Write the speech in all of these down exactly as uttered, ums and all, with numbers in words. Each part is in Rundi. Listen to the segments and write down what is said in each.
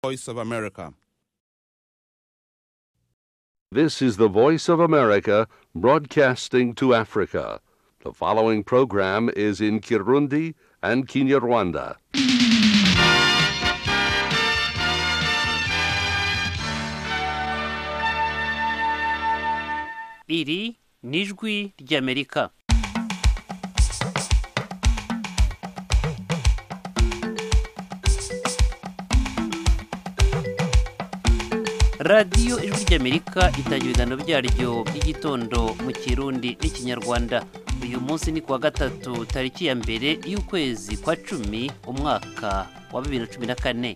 Voice of America. This is the Voice of America broadcasting to Africa. The following program is in Kirundi and Kinyarwanda. Iri ni ijwi ry'Amerika. Radiyo ijwi ry'Amerika itangira ibiganiro byaryo by'igitondo mu Kirundi n'Ikinyarwanda. Uyu munsi ni kuwa gatatu tariki ya mbere y'ukwezi kwa cumi umwaka wa bibiri na cumi na kane.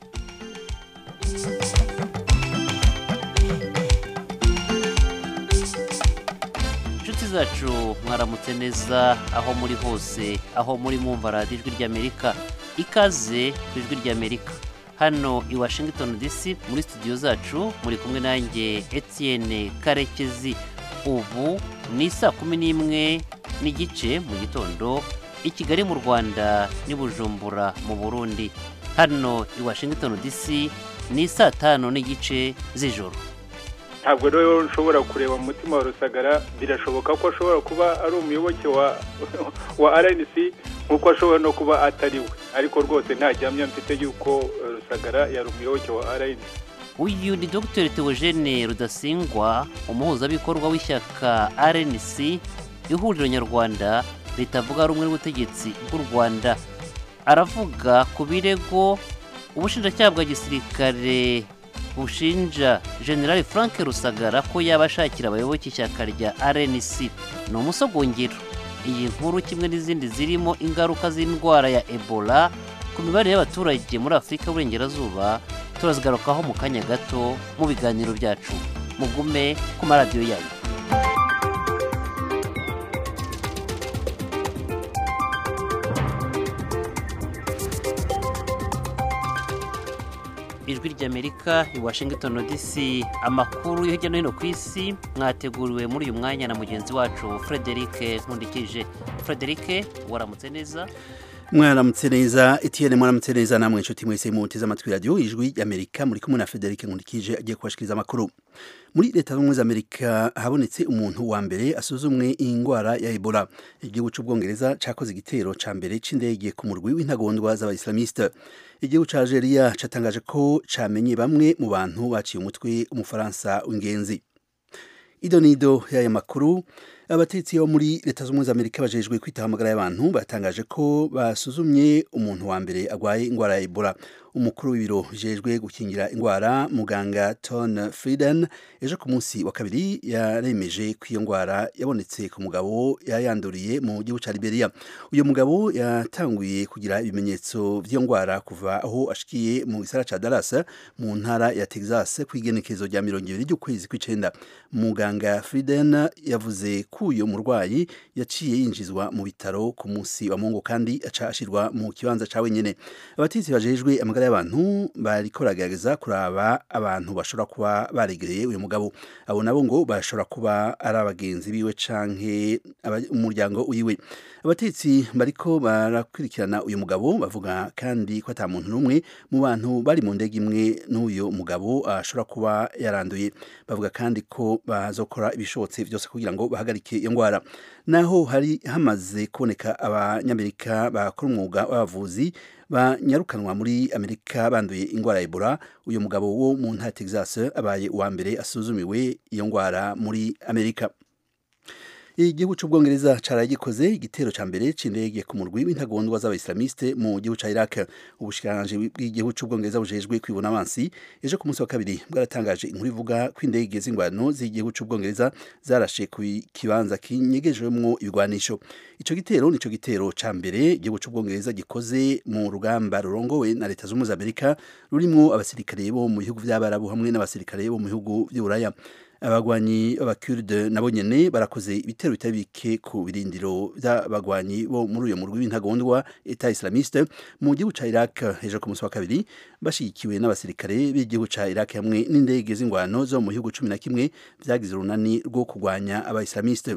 Inshuti zacu mwaramutse neza aho muri hose, aho muri mwumva radiyo ijwi ry'Amerika. Ikaze ku ijwi ry'Amerika. Hano i Washington D C muri studio zacu muri kumwe nanjye Etienne Karekezi. Ubu ni saa kumi n'imwe n'igice mu gitondo i Kigali mu Rwanda n'i Bujumbura mu Burundi. Hano i Washington D C ni saa tanu n'igice z'ijoro. Ntabwo rero nshobora kureba mu mutima wa Rusagara, birashoboka ko ashobora kuba ari umuyoboke wa wa R N C nkuko ashobora no kuba atari we, ariko rwose nta gihamya mfite yuko Rusagara yari umuyoboke wa R N C. Uyu ni Docteur Theogene Rudasingwa, umuhuzabikorwa w'ishyaka R N C, ihuriro nyarwanda ritavuga rumwe n'ubutegetsi bw'u Rwanda. Aravuga ku birego ubushinjacyaha bwa gisirikare bushinja General Frank Rusagara ko yabashakira abayoboke ishyaka rya R N C. Ni umusogongero. Iyi nkuru kimwe n'izindi zirimo ingaruka z'indwara ya Ebola ku mibare y'abaturage muri Afurika y'Uburengerazuba turazigarukaho mu kanya gato mu biganiro byacu. Mugume ku maradiyo yanyu. Ijwi ry'Amerika i Washington D C. Amakuru yo hirya no hino ku isi mwateguriwe muri uyu mwanya na mugenzi wacu Frederic Nkundikije. Frederic, waramutse neza? Mwaramutse neza Etienne, mwaramutse neza namwe inshuti mwese muteze amatwi radio ijwi ry'Amerika, muri kumwe na Frederic Nkundikije agiye kubashikiriza amakuru. Muri leta z'ubumwe z'Amerika habonetse umuntu wa mbere asuzumwe ingwara ya Ebola. Igihugu cy'Ubwongereza cakoze igitero ca mbere c'indege ku murwi w'intagondwa z'abaislamiste. Igihugu ca Algeria catangaje ko camenye bamwe mu bantu baciye umutwe umufaransa w'ingenzi. Idonido y'aya makuru, abatetsi bo muri leta z'ubumwe z'Amerika bajejwe kwitahamagara y'abantu batangaje ko basuzumye umuntu wa mbere agwaye ingwara ya Ebola. Umukuru w'ibiro bijejwe gukingira ingwara muganga Ton Frieden ejo ku munsi wa kabiri yaremeje ko iyo ngwara yabonetse ku mugabo yayanduriye mu gihugu ca Liberia. Uyo mugabo yatanguye kugira ibimenyetso vy'iyo ngwara kuva aho ashikiye mu gisara ca Dallas mu ntara ya Texas kwigenekezo rya mirongo ibiri ry'ukwezi kw'icenda. Muganga Frieden yavuze ko uyo murwayi yaciye yinjizwa mu bitaro ku munsi wa Mungu kandi aca ashirwa mu kibanza ca wenyene. Abatetsi bajejwe amagara y'abantu bariko baragerageza kuraba abantu bashobora kuba baregereye uyu mugabo. Abo nabo ngo bashobora kuba ari abagenzi biwe canke umuryango wiwe. Abatetsi bariko barakurikirana uyu mugabo bavuga kandi ko ata muntu n'umwe mu bantu bari mu ndege imwe n'uyu mugabo ashobora kuba yaranduye. Bavuga kandi ko bazokora ibishobotse vyose kugira ngo bahagarike iyo ngwara. Naho hari hamaze kuboneka abanyamerika bakora umwuga w'abavuzi banyarukanwa muri Amerika banduye ingwara ya Ebola, uyu mugabo wo mu ntara Texas abaye uwa mbere asuzumiwe iyo ngwara muri Amerika. Igihugu cy'Ubwongereza caragikoze igitero ca mbere c'indege ku murwi w'intagondwa z'abaislamiste mu gihugu ca Iraq. Ubushikiranganje bw'igihugu cy'Ubwongereza bujejwe kwibona abansi ejo ku munsi wa kabiri bwaratangaje inkuru ivuga ko indege z'ingwano z'igihugu cy'Ubwongereza zarashe ku kibanza kinyegejwemwo ibigwanisho. Ico gitero nico gitero ca mbere igihugu cy'Ubwongereza gikoze mu rugamba rurongowe na leta z'ubumwe z'Amerika rurimwo abasirikare bo mu bihugu vy'Abarabu hamwe n'abasirikare bo mu bihugu vy'Uburaya. Abagwanyi b'Abakurde nabo nyene barakoze ibitero bitari bike ku birindiro by'abagwanyi bo muri uyo murwi w'intagondwa Etat Islamiste mu gihugu ca Iraq ejo ku munsi wa kabiri, bashigikiwe n'abasirikare b'igihugu ca Iraq hamwe n'indege z'ingwano zo mu bihugu cumi na kimwe vyagize urunani rwo kugwanya aba Islamiste.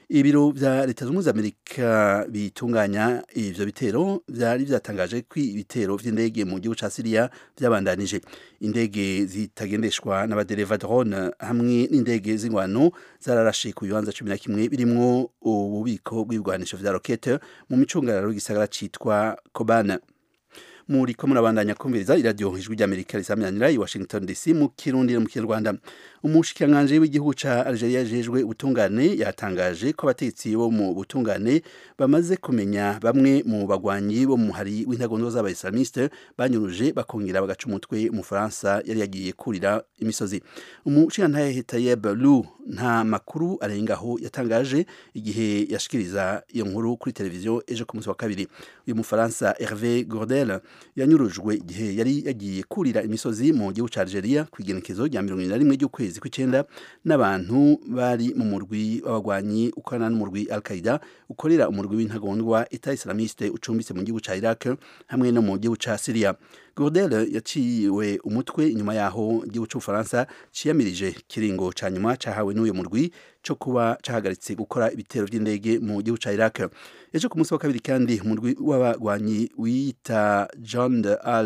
ibiro vya leta zunze Amerika bitunganya ivyo bitero vyari vyatangaje ko ibitero vy'indege mu gihugu ca Syria vyabandanije. Indege zitagendeshwa n'abadereva drone hamwe n'indege z'ingwano zararashe ku bibanza cumi na kimwe birimwo ububiko bw'ibigwanisho vya rokete mu micungararo y'igisagara citwa Kobane. Muri ko murabandanya kumviriza iradio ijwi ry'Amerika risamyanira i Washington D C mu Kirundi no mu Kinyarwanda. Umushikiranganje w'igihugu ca Algeria jejwe ubutungane yatangaje ko abatetsi bo mu butungane bamaze kumenya bamwe mu bagwanyi bo mu hari w'intagondo z'abayislamiste banyuruje bakongera bagaca umutwe mu Faransa yari yagiye kurira imisozi. Umushikirantahe Tayeb Lou nta makuru arengaho yatangaje igihe yashikiriza iyo nkuru kuri televiziyo ejo ku munsi wa kabiri. Uyu mu Faransa Hervé Gordel yanyurujwe igihe yari yagiye kurira imisozi mu gihugu ca Algeria kwigenekezo rya mirongo ine na rimwe ry'ukwezi kw'icenda n'abantu bari mu murwi w'abagwanyi ukorana n'umurwi Al-Qaeda ukorera umurwi w'intagondwa Etat Islamiste ucumbitse mu gihugu ca Iraq hamwe no mu gihugu ca Syria. Gordel yaciwe umutwe inyuma yaho igihugu c'Ubufaransa ciyamirije kiringo ca nyuma cahawe n'uyo murwi co kuba cahagaritse gukora ibitero vy'indege mu gihugu ca Iraq. Ejo ku munsi wa kabiri kandi umurwi w'abagwanyi wita John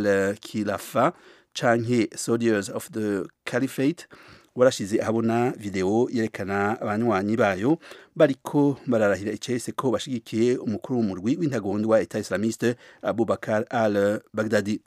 al-Khilafa canke Soldiers of the Caliphate warashize ahabona video yerekana abanywanyi bayo bariko bararahira icese ko bashigikiye umukuru w'umurwi w'intagondwa Etat Islamiste Abu Bakr al-Baghdadi.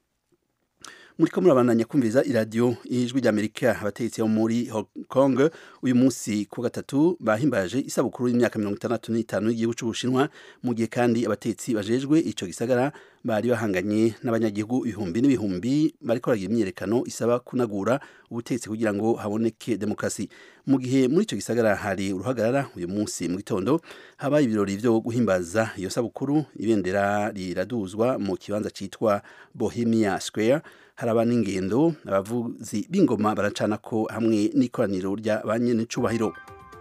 Muri ko murabandanya kumviriza iradio ijwi ry'Amerika. Abategetsi bo muri Hong Kong uyu munsi ku gatatu bahimbaje isabukuru y'imyaka mirongo itandatu n'itanu y'igihugu c'Ubushinwa, mu gihe kandi abategetsi bajejwe ico gisagara bari bahanganye n'abanyagihugu ibihumbi n'ibihumbi bariko baragira imyiyerekano isaba kunagura ubutegetsi kugira ngo haboneke demokrasi. Mu gihe muri ico gisagara hari uruhagarara uyu munsi mu gitondo habaye ibirori vyo guhimbaza iyo sabukuru. Ibendera riraduzwa mu kibanza citwa Bohemia Square, haraba n'ingendo, abavuzi b'ingoma baracana ko hamwe n'ikoraniro rya banyenecubahiro.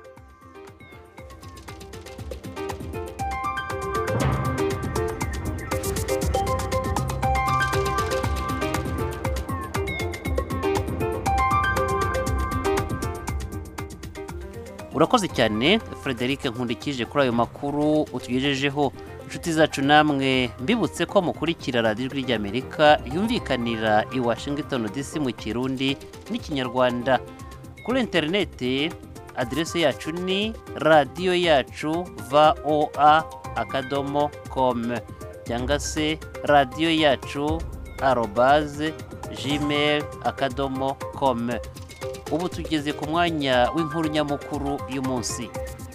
Urakoze cyane Frederic Nkundikije kuri ayo makuru utugejejeho. Inshuti zacu namwe mbibutse ko mukurikira radiyo ijwi ry'Amerika yumvikanira i Washington D C mu Kirundi n'Ikinyarwanda. Kuri interineti adrese yacu ni radio yacu voa akadomo com cyangwa se radio yacu arobase gmail akadomo com. Ubu tugeze ku mwanya w'inkuru nyamukuru y'umunsi.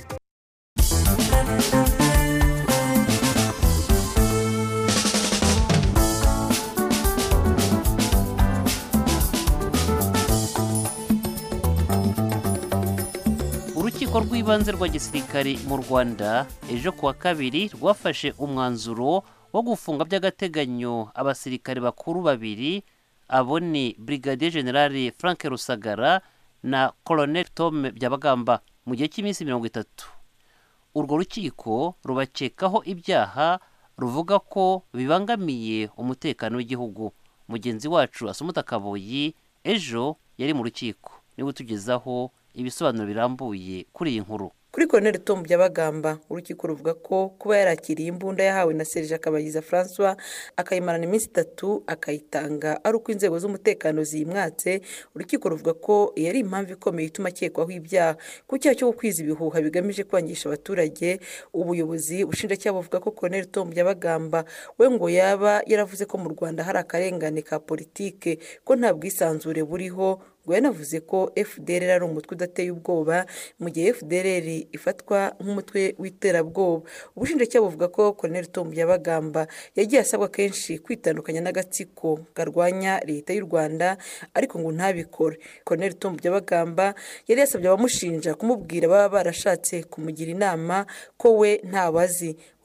Urukiko rw'ibanze rwa gisirikari mu Rwanda ejo kuwa kabiri rwafashe umwanzuro wo gufunga by'agateganyo abasirikare bakuru babiri, abo ni Brigadier General Frank Rusagara na Colonel Tom Byabagamba mu gihe cy'iminsi mirongo itatu. Urwo rukiko rubakekaho ibyaha ruvuga ko bibangamiye umutekano w'igihugu. Mugenzi wacu Asumuta Kaboyi ejo yari mu rukiko, niwe tugezaho ibisobanuro birambuye kuri iyi nkuru. Kuri Colonel Tom Byabagamba urukiko ruvuga ko kuba yarakiriye imbunda yahawe na Serge Kabayiza François akayimarana iminsi itatu akayitanga ari uko inzego z'umutekano ziyimwatse. Urukiko ruvuga ko yari impamvu ikomeye ituma akekwaho ibyaha ku cyaha cyo gukwiza ibihuha bigamije kwangisha abaturage. Ubuyobozi bushinjacyaha buvuga ko Colonel Tom Byabagamba we ngo yaba yaravuze ko mu Rwanda hari akarengane ka politike, ko nta bwisanzure buriho. Ngo yanavuze ko F D L R ari umutwe udateye ubwoba mu gihe F D L R ifatwa nk'umutwe w'iterabwoba. Ubushinjacyaha buvuga ko Colonel Tom Byabagamba yagiye asabwa kenshi kwitandukanya n'agatsiko garwanya leta y'u Rwanda ariko ngo ntabikore. Colonel Tom Byabagamba yari yasabye abamushinja kumubwira baba barashatse kumugira inama ko we ntabazi.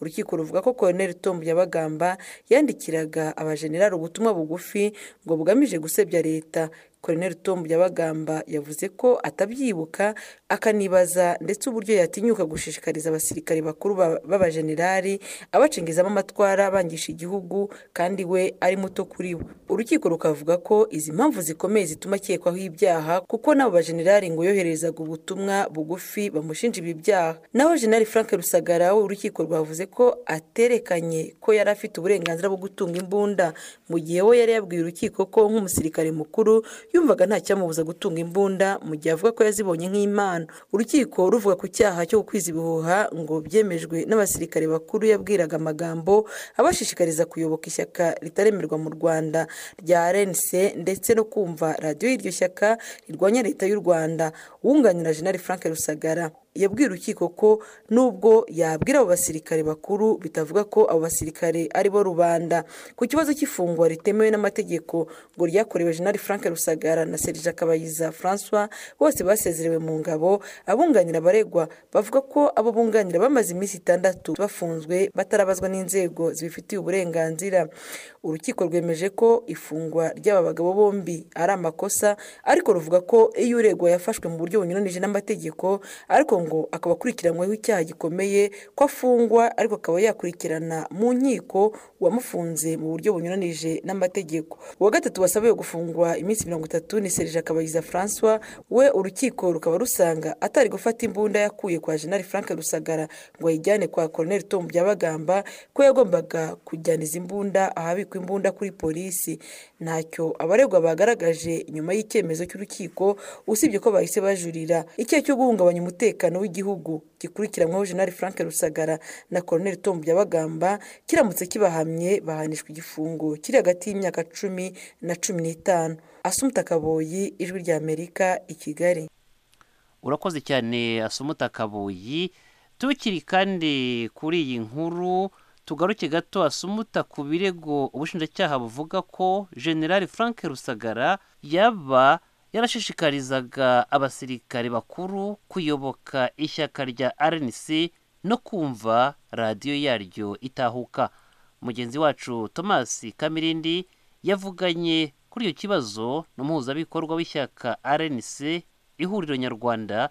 urukiko ruvuga ko Colonel Tom Byabagamba yandikiraga abajenerali ubutumwa bugufi ngo bugamije gusebya leta. Colonel Tom Byabagamba yavuze ko atabyibuka akanibaza ndetse uburyo yatinyuka gushishikariza abasirikare bakuru b'abajenerali abacengezamo amatwara bangisha igihugu kandi we ari muto kuri we. Urukiko rukavuga ko izi mpamvu zikomeye zituma akekwaho ibyaha kuko nabo bajenerali ngo yoherezaga ubutumwa bugufi bamushinja ibi byaha. Naho General Frank Rusagara urukiko rwavuze ko aterekanye ko yari afite uburenganzira bwo gutunga imbunda mu gihe we yari yabwiye urukiko ko nk'umusirikare mukuru yumvaga nta cyamubuza gutunga imbunda mu gihe avuga ko yazibonye nk'impano. Urukiko ruvuga ku cyaha cyo gukwiza ibihuha ngo byemejwe n'abasirikare bakuru yabwiraga amagambo abashishikariza kuyoboka ishyaka ritaremerwa mu Rwanda rya R N C ndetse no kumva radiyo y'iryo shyaka rirwanya leta y'u Rwanda. Wunganira General Frank Rusagara yabwiye urukiko ko nubwo yabwira abo basirikare bakuru bitavuga ko abo basirikare ari bo rubanda. Ku kibazo cy'ifungwa ritemewe n'amategeko ngo ryakorewe General Frank Rusagara na Serge Kabayiza François bose basezerewe mu ngabo, abunganira abaregwa bavuga ko abo bunganira bamaze iminsi itandatu bafunzwe batarabazwa n'inzego zibifitiye uburenganzira. Urukiko rwemeje ko ifungwa ry'aba bagabo bombi ari amakosa, ariko ruvuga ko iyo uregwa yafashwe mu buryo bunyuranije n'amategeko ariko ngo akaba akurikiranyweho icyaha gikomeye ko afungwa ariko akaba yakurikirana mu nkiko wamufunze mu buryo bunyuranije n'amategeko. Uwa gatatu wasabiwe gufungwa iminsi mirongo itatu ni Serge Kabayiza François, we urukiko rukaba rusanga atari gufata imbunda yakuye kwa General Frank Rusagara ngo ayijyane kwa Colonel Tom Byabagamba, ko yagombaga kujyana izi imbunda ahabikwa imbunda kuri polisi. Ntacyo abaregwa bagaragaje nyuma y'icyemezo cy'urukiko usibye ko bahise bajurira icyaha cyo guhungabanya umutekano w'igihugu gikurikiranyweho General Frank Rusagara na Colonel Tom Byabagamba kiramutse kibahamye bahanishwa igifungo kiri hagati y'imyaka cumi na cumi n'itanu. Asumta Kaboyi, Ijwi rya Amerika, i Kigali. Urakoze cyane Asumta Kaboyi. Tukiri kandi kuri iyi nkuru tugaruke gato Asumta ku birego ubushinjacyaha buvuga ko General Frank Rusagara yaba yarashishikarizaga abasirikare bakuru kuyoboka ishyaka rya R N C no kumva radiyo yaryo itahuka. Mugenzi wacu Thomas Kamirindi yavuganye kuri iyo kibazo n'umuhuzabikorwa w'ishyaka R N C ihuriro nyarwanda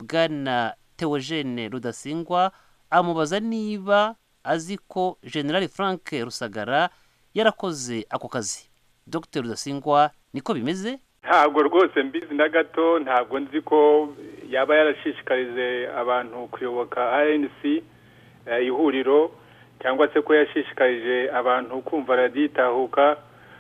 bwana Theogene Rudasingwa, amubaza niba azi ko General Frank Rusagara yarakoze ako kazi. Dr Rudasingwa, niko bimeze? Ntabwo rwose mbizi na gato, ntabwo nzi ko yaba yarashishikarize abantu kuyoboka R N C ihuriro cyangwa se ko yashishikarije abantu kumva radiyo itahuka,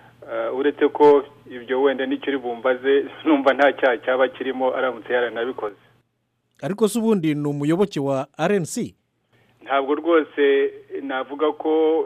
uretse ko ibyo wenda nicyo uri bumbaze numva nta cyaha cyaba kirimo aramutse yaranabikoze. Ariko se ubundi ni umuyoboke wa R N C? Ntabwo rwose navuga ko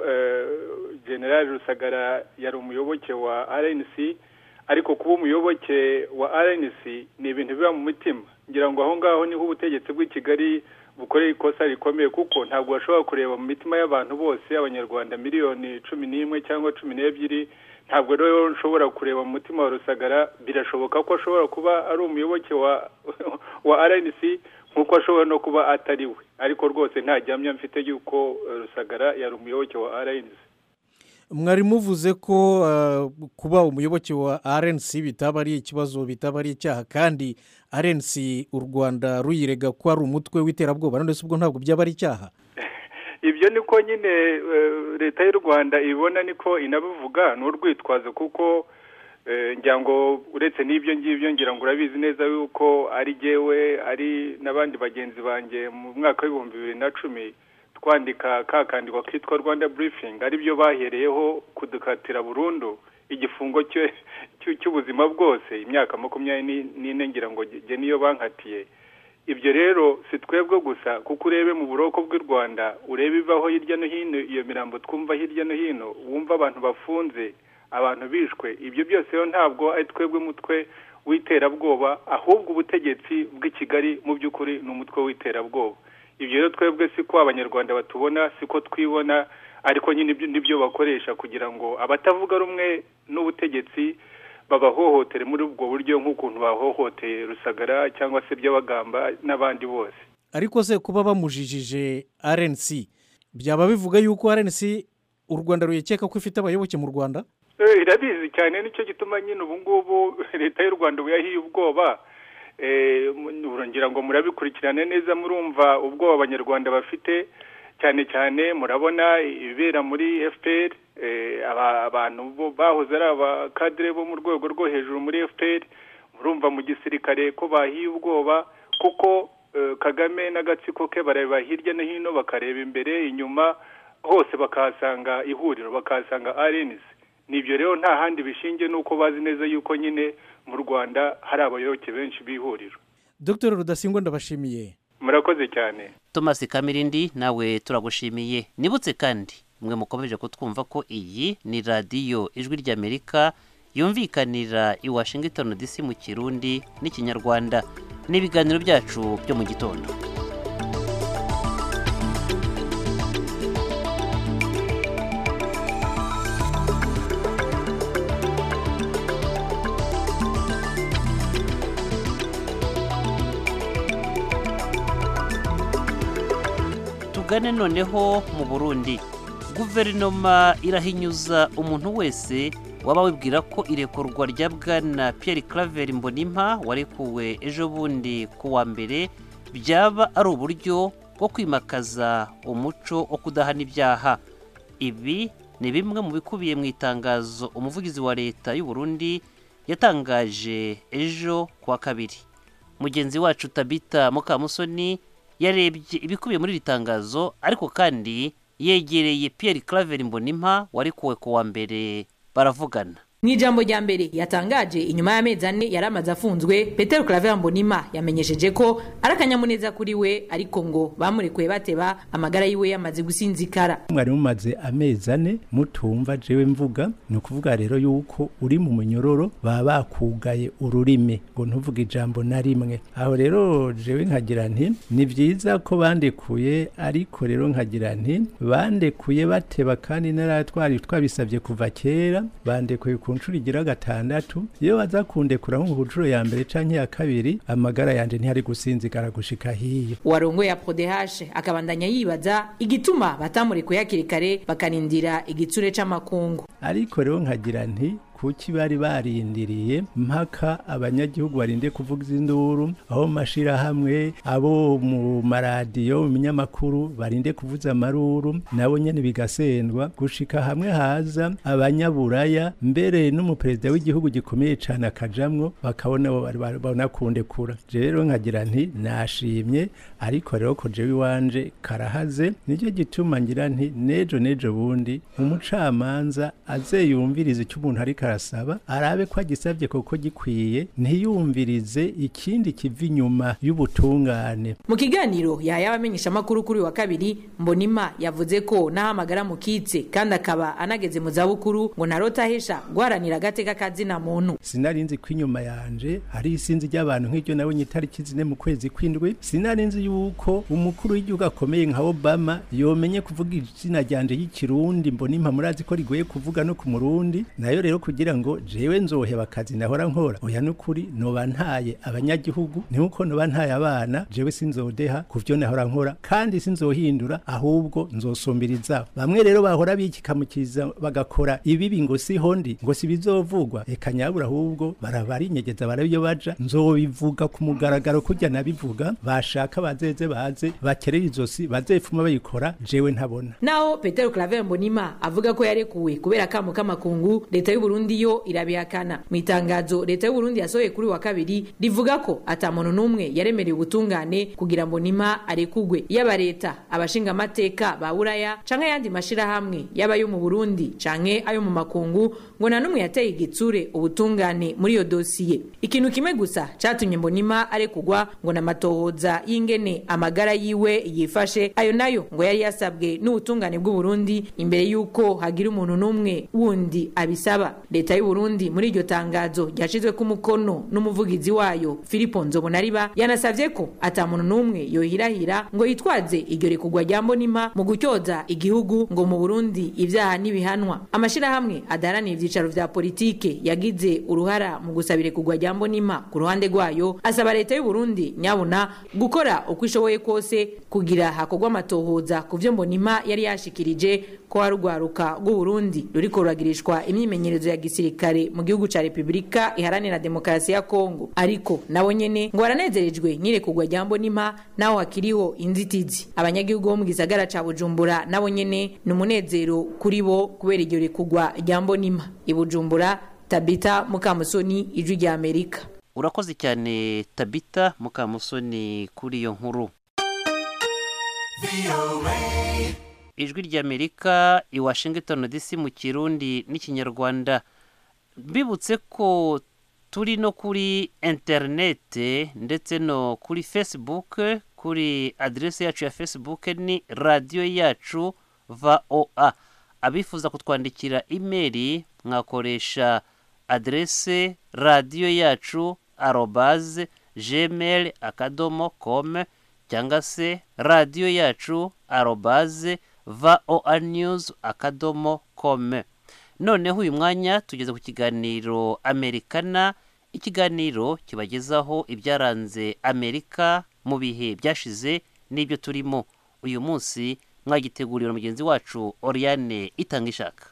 General Rusagara yari umuyoboke wa R N C, ariko kuba umuyoboke wa R N C ni ibintu biba mu mutima. Ngira ngo aho ngaho niho ubutegetsi bw'i Kigali bukorera ikosa rikomeye, kuko ntabwo bashobora kureba mu mitima y'abantu bose, abanyarwanda miliyoni cumi n'imwe cyangwa cumi n'ebyiri. Ntabwo rero nshobora kureba mu mutima wa Rusagara. Birashoboka ko ashobora kuba ari umuyoboke wa wa R N C nkuko ashobora no kuba atari we, ariko rwose nta gihamya mfite yuko Rusagara yari umuyoboke wa R N C. Mwari muvuze ko uh, kuba umuyoboke wa R N C bitaba ari ikibazo, bitaba ari icyaha, kandi R N C u Rwanda ruyirega ko ari umutwe w'iterabwoba, none se ubwo ntabwo byaba ari icyaha? Ibyo niko nyine leta y'u Rwanda ibona, niko inabivuga, n'urwitwazo, kuko ngira ngo uretse n'ibyo ngibyo ngira ngo urabizi neza yuko ari jewe ari n'abandi bagenzi banjye mu mwaka w'ibihumbi bibiri na cumi twandika kakandikwa kitwa Rwanda Briefing, ari byo bahereyeho kudukatira burundu igifungo cy'ubuzima bwose imyaka makumyabiri n'ine, ngira ngo je niyo bankatiye. Ibyo rero si twebwe gusa, kuko urebe mu buroko bw'u Rwanda, urebe ivaho hirya no hino iyo mirambo twumva hirya no hino, wumva abantu bafunze, abantu bishwe. Ibyo byose rero ntabwo ari twebwe mutwe w'iterabwoba, ahubwo ubutegetsi bw'i Kigali mu by'ukuri ni umutwe w'iterabwoba. Ibyo rero twebwe siko abanyarwanda batubona, siko twibona, ariko nyine nibyo bakoresha kugira ngo abatavuga rumwe n'ubutegetsi babahohotere muri ubwo buryo nk'ukuntu bahohoteye Rusagara cyangwa se Byabagamba n'abandi bose. Ariko se kuba bamujijije R N C byaba bivuga yuko R N C u Rwanda ruyekeka ko ifite abayoboke mu Rwanda? Eh irabizi cyane nicyo gituma nyine ubu ngubu leta y'u Rwanda uyahiye ubwoba. Eh urongera ngo murabikurikirane neza murumva ubwoba abanyarwanda bafite cyane cyane murabona ibera muri F P R eh abantu bahoze ari abakadre bo mu rwego rwo hejuru muri F P R murumva mu gisirikare ko bahiye ubwoba kuko Kagame n'agatsiko ke bareba hirya no hino bakareba imbere inyuma hose bakahasanga ihuriro bakahasanga R N C. Nibyo rero nta handi bishingiye nuko bazi neza yuko nyine mu Rwanda hari abayoboke benshi bihuriro. Dr Rudasingwa ndabashimiye. Murakoze cyane. Thomas Kamirindi nawe turagushimiye. Nibutse kandi mwe mukomeje kutwumva ko iyi ni radio Ijwi ry'Amerika yumvikanira i Washington D C mu Kirundi n'Ikinyarwanda n'ibiganiro byacu byo mu gitondo. Tugane noneho mu Burundi. Guverinoma irahinyuza umuntu wese waba wibwira ko irekurwa rya Bwana Pierre Claver Mbonimpa warekuwe ejo bundi ku wa mbere byaba ari uburyo bwo kwimakaza umuco wo kudahana ibyaha. Ibi ni bimwe mu bikubiye mu itangazo umuvugizi wa leta y'u Burundi yatangaje ejo ku wa kabiri. Mugenzi wacu Tabita Mukamusoni yarebye ibikubiye muri iri tangazo ariko kandi yegereye Pierre Claver Mbonimpa warekuwe ku wa mbere baravugana. Nijambo rya mbere yatangaje inyuma y'amezi ane yaramaze afunzwe, Pierre Claver Mbonimpa yamenyesheje ko arakanyamuneza kuri we ariko ngo bamurekuye bateba amagara yiwe yamaze gusinzikara. Mwari mumaze amezi ane mutumva jewe mvuga, no kuvuga rero yuko uri mu munyororo baba bakugaye ururimi ngo ntuvuge ijambo na rimwe. Aho rero jewe nkagira nti ni byiza ko bandekuye, ariko rero nkagira nti bandekuye bateba kandi naratwari twabisabye kuva kera, bandekuye ku nshuro igira gatandatu. Iyo baza kundekura nko ku nshuro ya mbere canke ya kabiri amagara yanje ntihari gusinzikara gushika hiyo. Warongoye ya P O D H akabandanya yibaza igituma batamurekuye hakiri kare bakarindira igitsure c'amakungu. Ariko rero nkagira nti kuki bari barindiriye mpaka abanyagihugu barinde kuvuga induru, aho mashira hamwe abo mu maradiyo mu minyamakuru barinde kuvuza amaruru, nabo nyene bigasendwa gushika hamwe haza abanyaburaya mbere n'umuperezida w'igihugu gikomeye cyane akajamwo bakabona babona kundekura. Rero nkagira nti nashimye, ariko rero ko jewe wanje karahaze, nicyo gituma ngira nti nejo nejo bundi umucamanza azeyumviriza icyo umuntu ari karasaba, arabe ko agisabye koko gikwiye, ntiyumvirize ikindi kiva inyuma y'ubutungane. Mu kiganiro yayabamenyesha makuru kuri wa kabiri, Mbonimpa yavuze ko nahamagara mukitse kandi akaba anageze mu zabukuru ngo narota hesha guharanira agateka kazina muntu. Sinarinzi ko inyuma yanje hari isinzi ry'abantu nk'iryo nawe nyitariki zine mu kwezi kwindwi. Sinarinzi yuko umukuru w'igihugu akomeye nka Obama yomenye kuvuga izina ryanje y'ikirundi Mbonimpa, murazi ko rigoye kuvuga no ku murundi. Nayo rero kugira ngo jewe nzoheba akazi nahora nkora, oya nukuri noba ntaye abanyagihugu, nuko noba ntaye abana, jewe sinzodeha kuvyo nahora nkora kandi sinzohindura, ahubwo nzosumbiriza. Bamwe rero bahora bikikamukiza bagakora ibibi ngo sihondi ngo sibizovugwa, eka nyabura ahubwo barabari nyegeza barabiyo baja, nzobivuga ku mugaragaro kujya nabivuga, bashaka bazeze baze bakerera izosi bazefuma bayikora, jewe ntabona. Naho Pierre Claver Mbonimpa avuga ko yarekuwe kubera kamo k'amakungu, leta y'u Burundi yo irabihakana. Mu itangazo leta y'u Burundi yasohoye kuri wa kabiri rivuga ko atamuntu numwe yaremereye ubutungane kugira Mbonimpa arekugwe, yaba leta, abashinga amateka ba Buraya canke yandi mashira hamwe yaba yo mu Burundi canke ayo mu makungu, ngo na numwe yateye igitsure ubutungane muri yo dosiye. Ikintu kimwe gusa catumye Mbonimpa arekugwa ngo namatohoza y'ingene amagara yiwe yifashe, ayo nayo ngo yari yasabwe n'ubutungane bw'u Burundi imbere yuko hagira umuntu numwe wundi abisaba. Leta y'u Burundi muri iryo tangazo ryashizwe ku mukono n'umuvugizi wayo Philippe Nzobonariba yanasavye ko atamuntu numwe yohirahira ngo yitwaze iryo rekugwa rya Mbonimpa mu gucyoza igihugu ngo mu Burundi ivyaha nibihanwa. Amashira hamwe adaraniye vyicaro vya politike yagize uruhara mu gusabire kugwa rya Mbonimpa ku ruhande rwayo asaba leta y'u Burundi nyabuna gukora uko ishoboye kose kugira hakogwa amatohoza ku vyo Mbonimpa yari yashikirije ko harugwaruka rw'u Burundi ruriko ruragirishwa imyimenyerezo ya gisirikare mu gihugu ca Republika Iharanira Demokarasi ya Kongo, ariko nabo nyene ngo baranezerejwe nyire kugwa rya Mbonimpa naho hakiriho inzitizi. Abanyagihugu bo mu gisagara ca Bujumbura nabo nyene n'umunezero kuri bo kubera iryo rekugwa rya Mbonimpa. I Bujumbura, Tabita Mukamusoni, Ijwi rya Amerika. Urakoze cyane Tabita Mukamusoni kuri iyo nkuru. Ijwi rya Amerika i Washington D C mu Kirundi n'Ikinyarwanda. Bibutse ko turi no kuri internet ndetse no kuri Facebook. Kuri adresse yacu ya Facebook ni radio yacu V O A. Abifuza kutwandikira email mwakoresha adresse radio yacu arobase gmail akadomo com cyangwa se radio yacu arobase voa news akadomo com. Noneho uyu mwanya tugeze ku kiganiro Americana, ikiganiro kibagezaho ibyaranze Amerika mu bihe byashize n'ibyo turimo. Uyu munsi mwagiteguriwe na mugenzi wacu Oriane Itangishaka.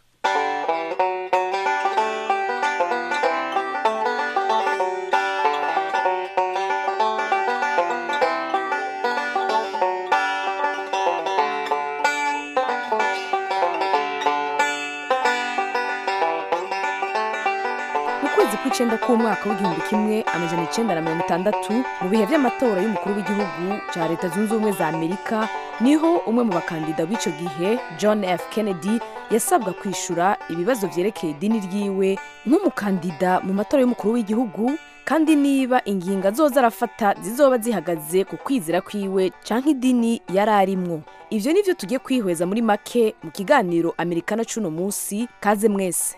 Ukwezi kw'icenda k'umwaka w'igihumbi kimwe amajana icenda na mirongo itandatu mu bihe vy'amatora y'umukuru w'igihugu ca Leta Zunze Ubumwe za Amerika niho umwe mu bakandida w'ico gihe John F Kennedy yasabwa kwishura ibibazo vyerekeye idini ryiwe nk'umukandida mu matora y'umukuru w'igihugu, kandi niba ingingo azoza arafata zizoba zihagaze ku kwizera kwiwe canke idini yari arimwo. Ivyo nivyo tugiye kwihweza muri make mu kiganiro Americana cuno musi. Kaze mwese.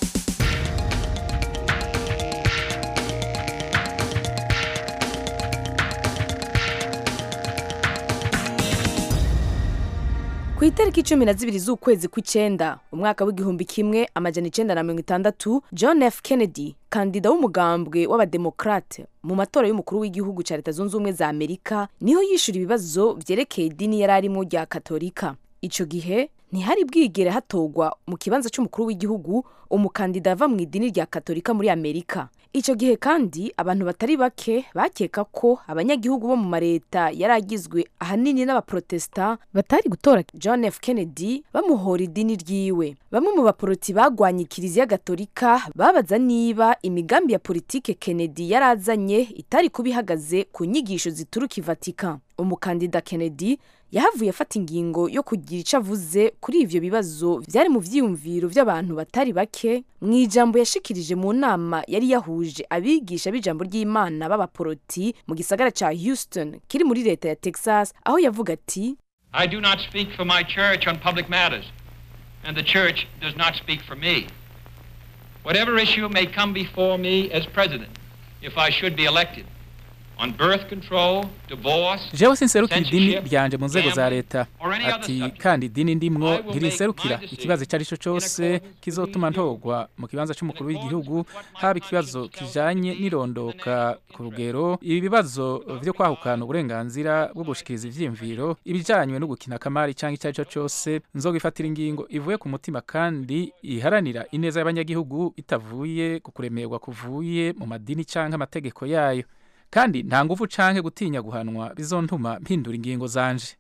Ku itariki cumi na zibiri z'ukwezi kw'icenda umwaka w'igihumbi kimwe amajana icenda na mirongo itandatu, John F Kennedy, kandida w'umugambwe w'abademokrate mu matora y'umukuru w'igihugu ca Leta Zunze Ubumwe za Amerika, niho yishura ibibazo vyerekeye idini yari arimwo rya Katolika. Ico gihe ntihari bwigere hatogwa mu kibanza c'umukuru w'igihugu umukandida ava mu idini rya Katolika muri Amerika. Ico gihe kandi abantu batari bake bakeka ko abanyagihugu bo mu mareta yaragizwe ahanini n'abaprotesta batari gutora John F Kennedy bamuhora idini ryiwe. Bamwe mu baporoti bagwanye Kiliziya Gatolika babaza niba imigambi ya politike Kennedy yarazanye itari kubihagaze ku nyigisho zituruka i Vatican. Umukandida Kennedy yahavuye afata ingingo yo kugira ico avuze kuri ivyo bibazo vyari mu vyiyumviro vy'abantu batari bake mu ijambo yashikirije mu nama yari yahuje abigisha b'ijambo ry'Imana b'abaporoti mu gisagara ca Houston kiri muri leta ya Texas, aho yavuga ati, I do not speak for my church on public matters, and the church does not speak for me. Whatever issue may come before me as president, if I should be elected, on birth control, divorce, jewe sinserukira idini ryanje mu nzego za leta. Ati kandi idini ndimwo ntiriserukira ikibazo icyo ari cyo cyose kizotuma ntogwa mu kibanza cy'umukuru w'igihugu, haba ikibazo kijanye n'irondoka ku rugero, ibi bibazo vyo kwahukana uburenganzira bwo gushikiriza ivyimviro, ibijanywe no gukina kamari cyangwa icyo ari cyo cyose, nzogifatira ingingo ivuye ku mutima kandi iharanira ineza y'abanyagihugu itavuye ku kuremerwa kuvuye mu madini cyangwa amategeko yayo. Kandi nta nguvu canke gutinya guhanwa bizontuma mpindura ingingo zanje.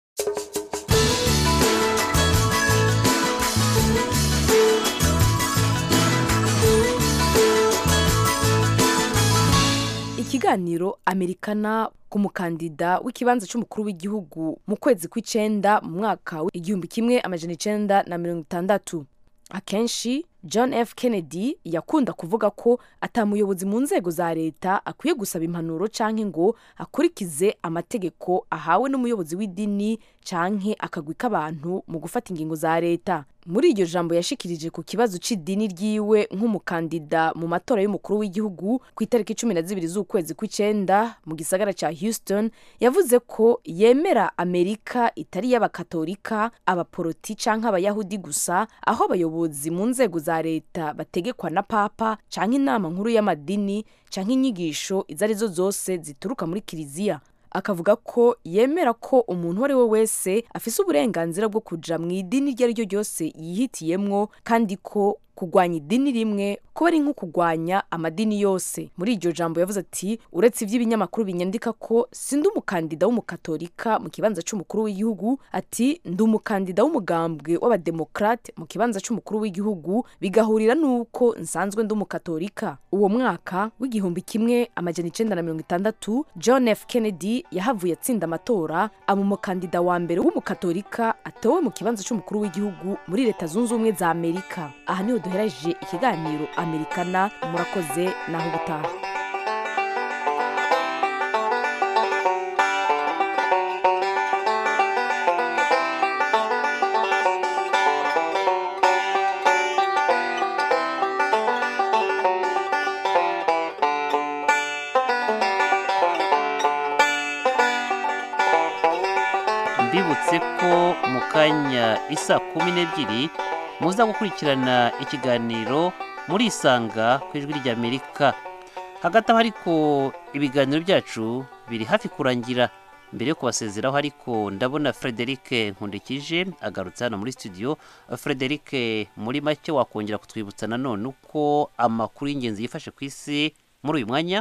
Ikiganiro Americana ku mukandida w'ikibanza c'umukuru w'igihugu mu kwezi kw'icenda mu mwaka w'igihumbi kimwe amajana icenda na mirongo itandatu. Akenshi John F Kennedy yakunda kuvuga ko atamuyobozi mu nzego za leta akwiye gusaba impanuro canke ngo akurikize amategeko ahawe n'umuyobozi w'idini canke akagwi k'abantu mu gufata ingingo za leta. muri iryo jambo yashikirije ku kibazo c'idini ryiwe nk'umukandida mu matora y'umukuru w'igihugu ku itariki cumi na zibiri z'ukwezi kw'icenda mu gisagara ca Houston, yavuze ko yemera Amerika itari y'abakatolika, abaporoti canke abayahudi gusa, aho abayobozi mu nzego za leta bategekwa na papa canke inama nkuru y'amadini canke inyigisho izo arizo zose zituruka muri kiliziya. Akavuga ko yemera ko umuntu uwo ari we wese afise uburenganzira bwo kuja mu idini iryo ari ryo ryose yihitiyemwo, kandi ko kugwanya idini rimwe kuba ari nko kugwanya amadini yose. Muri iryo jambo yavuze ati, uretse ivy'ibinyamakuru binyandika ko sindi umukandida w'umukatolika mu kibanza c'umukuru w'igihugu, ati ndi umukandida w'umugambwe w'abademokrate mu kibanza c'umukuru w'igihugu, bigahurira nuko nsanzwe ndi umukatolika. Uwo mwaka w'igihumbi kimwe amajana icenda na mirongo itandatu, John F Kennedy yahavuye atsinda amatora, aba umukandida wa mbere w'umukatolika atowe mu kibanza c'umukuru w'igihugu muri leta zunze ubumwe za Amerika. Aha niho duhereje ikiganiro Amerikana. Murakoze naho gutaha. Mbibutse ko mu kanya isa kumi n'ebyiri muza gukurikirana ikiganiro muri Isanga ku ijwi ry'Amerika. Hagati aho ariko ibiganiro byacu biri hafi kurangira. Mbere yo kubasezeraho ariko ndabona Frederic Nkundikije agarutse hano muri studio. Frederic, muri make wakongera kutwibutsa nanone uko amakuru y'ingenzi yifashe ku isi muri uyu mwanya?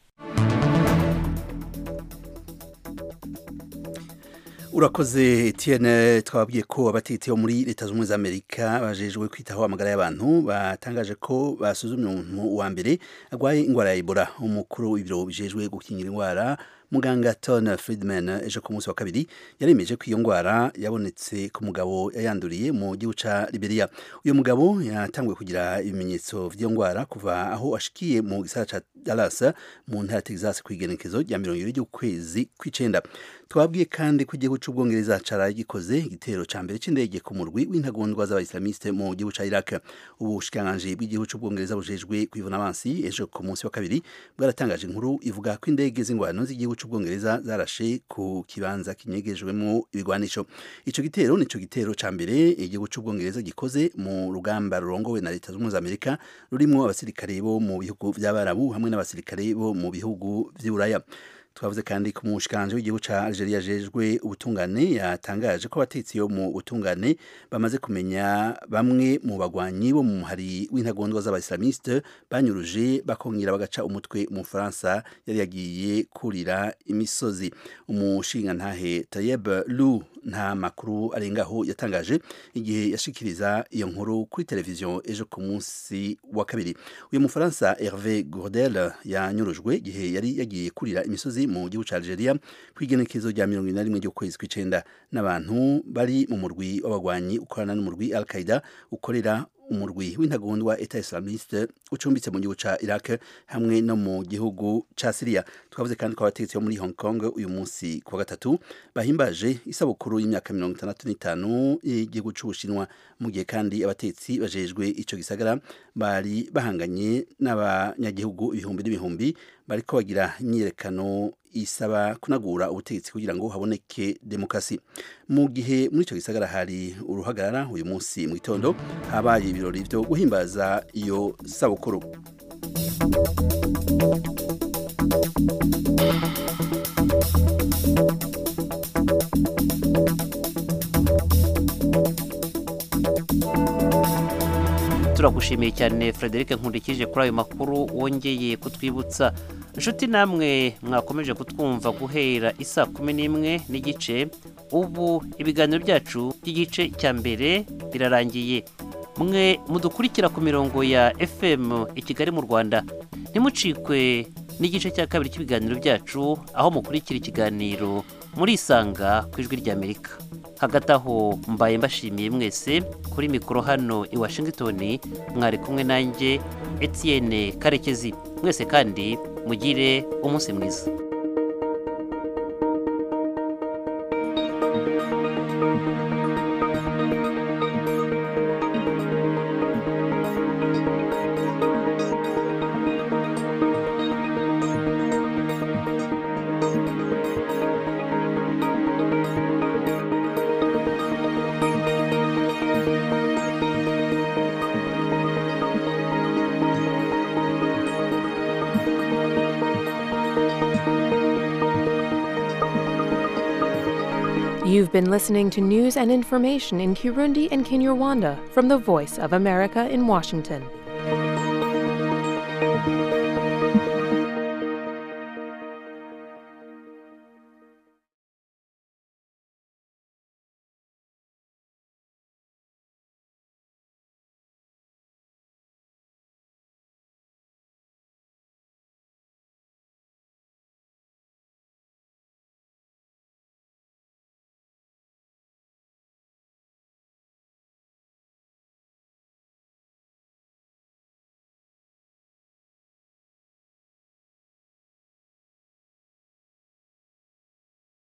Urakoze Etienne, twabwiye ko abategetsi bo muri leta z'ubumwe za Amerika bajejwe kwitaho amagara y'abantu batangaje ko basuzumye umuntu wa mbere agwaye ingwara ya Ebola. Umukuru w'ibiro bijejwe gukingira ingwara Muganga Ton Friedman ejo ku munsi wa kabiri yaremeje ko iyo ngwara yabonetse ku mugabo yayanduriye mu gihugu ca Liberia. Uyo mugabo yatanguye kugira ibimenyetso vy'iyo ngwara kuva aho ashikiye mu gisagara ca Dallas mu ntara ya Texas kw'igenekezo rya mirongo ibiri ry'ukwezi kw'icenda. Twabwiye kandi ko igihugu c'Ubwongereza caraye gikoze igitero ca mbere c'indege ku murwi w'intagondwa z'abayislamiste mu gihugu ca Iraq. Ubushikiranganji bw'igihugu c'Ubwongereza bujejwe kwivuna abansi ejo ku munsi wa kabiri bwaratangaje inkuru ivuga ko indege z'ingwano z'igihugu c'Ubwongereza zarashe ku kibanza kinyegejwemo ibigwanisho. Ico gitero nico gitero ca mbere igihugu c'Ubwongereza gikoze mu rugamba rurongowe na leta z'ubumwe za Amerika rurimwo abasirikare bo mu bihugu vy'Abarabu hamwe n'abasirikare bo mu bihugu vy'Uburaya. Twavuze kandi ku mushikanje w'igihugu ca Algeria jejwe ubutungane yatangaje ko abatetsi yo mu butungane bamaze kumenya bamwe mu bagwanyi bo mu hari w'intagondwa z'abayislamiste banyuruje bakongera bagaca umutwe mu Faransa yari yagiye kurira imisozi. Umushinga ntahe Tayeb Lou nta makuru arengaho yatangaje igihe yashikiriza iyo nkuru kuri televiziyo ejo ku munsi wa kabiri. Uyu mu Faransa Hervé Gourdel yanyurujwe igihe yari yagiye kurira imisozi mu gihugu ca Algeria kwigenekezo rya mirongo ine na rimwe ry'ukwezi kw'icenda n'abantu bari mu murwi w'abagwanyi ukorana n'umurwi Al-Qaeda ukorera umurwi w'intagondwa Etat Islamiste ucumbitse mu gihugu ca Iraq hamwe no mu gihugu ca Syria. Twavuze kandi ko abategetsi bo muri Hong Kong uyu munsi ku wa gatatu bahimbaje isabukuru y'imyaka mirongo itandatu n'itanu y'igihugu c'Ubushinwa, mu gihe kandi abategetsi bajejwe ico gisagara bari bahanganye n'abanyagihugu ibihumbi n'ibihumbi bariko bagira imyiyerekano isaba kunagura ubutegetsi kugira ngo haboneke demokrasi. Mu gihe muri ico gisagara hari uruhagarara uyu munsi mu gitondo habaye ibirori byo guhimbaza iyo sabukuru. Turagushimiye cyane Frederic Nkundikije kuri ayo makuru wongeye kutwibutsa. Inshuti namwe mwakomeje kutwumva guhera isa kumi n'imwe n'igice. Ubu ibiganiro byacu by'igice cya mbere birarangiye. Mwe mudukurikira ku mirongo ya F M i Kigali mu Rwanda, ntimucikwe n'igice cya kabiri cy'ibiganiro byacu aho mukurikira ikiganiro muri Isanga ku ijwi ry'Amerika. Hagati aho mbaye mbashimiye mwese. Kuri mikoro hano i Washington mwari kumwe nanjye Etienne Karekezi. Mwese kandi mugire umunsi mwiza. You've been listening to news and information in Kirundi and Kinyarwanda from the Voice of America in Washington.